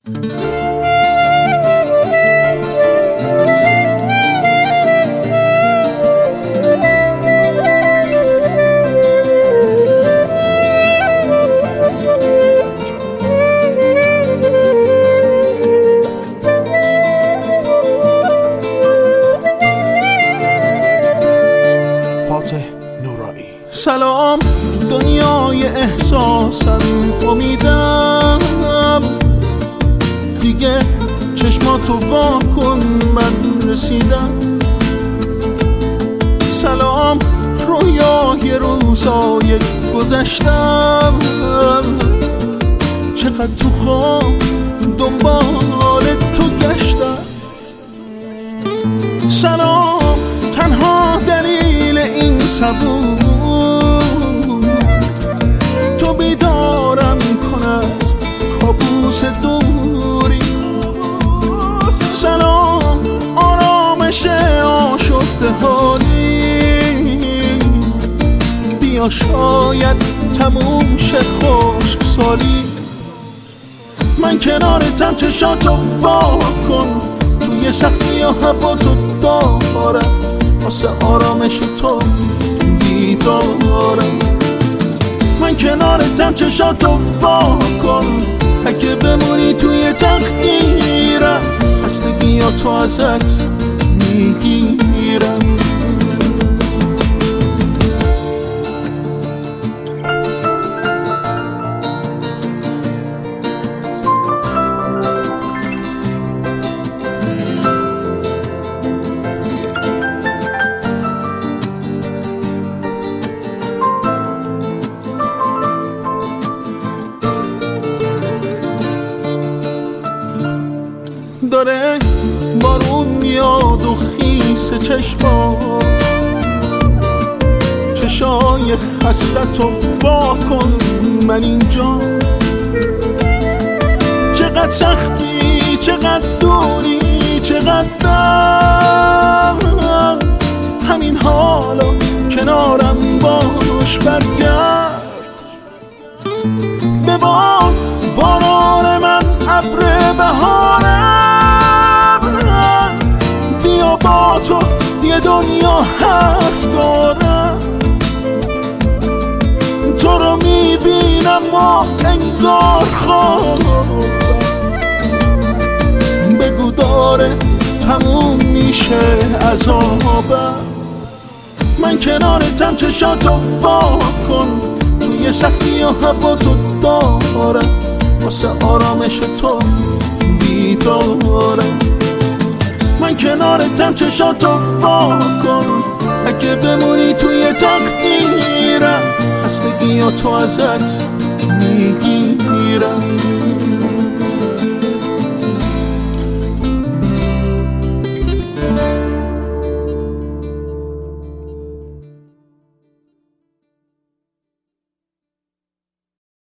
سلام دنیای احساسم، امیدم دیگه چشماتو وا کن، من رسیدم. سلام رویای روزای گذشتم، چقدر تو خواب دنبال تو گشتم. سلام تنها دلیل این صبور تو بیدارم کن از کابوس دوری. سلام آرامش آشفته حالی، بیا شاید تموم شه خشک سالی. من کنارتم، چشاتو وا کن، توی سختی ها هوا تو دارم، واسه آرامش تو بیدارم. من کنارتم، چشاتو وا کن، اگه بمونی توی تقدیرم، خستگی ها تو ازت میگیرم. داره بارون میاد و خیس چشای خستتو وا کن، من اینجا. چقدر سختی، چقدر دوری، چقدر دم، همین حالا کنارم باش، برگرد به باران من، ابر بهارم، بیا با تو یه دنیا حرف دارم. تو رو میبینم و انگار خوابم، بگو داره تموم میشه عذابم. من کنارتم، چشاتو وا کن، توی سختی ها هوا تو دارم، واسه آرامش تو بیدارم. من کنارتم، چشاتو وا کن، اگه بمونی توی تقدیرم، خستگی ها تو ازت میگیرم.